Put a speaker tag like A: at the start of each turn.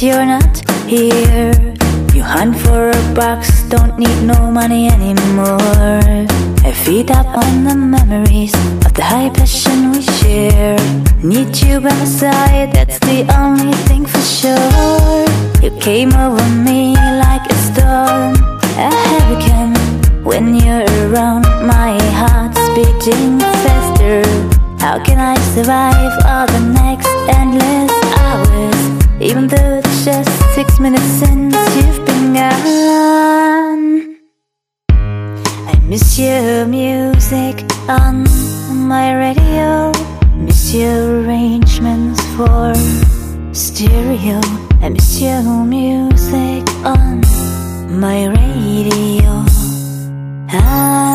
A: you're not here. You hunt for a box, don't need no money anymore. I feed up on the memories of the high passion we share. Need you by my side, that's the only thing for sure. You came over me like a storm, a hurricane. When you're around, my heart's beating faster. How can I survive all the next endless hours? Even though it's just 6 minutes since you've been gone. I miss your music on my radio, miss your arrangements for stereo. I miss your music on my radio.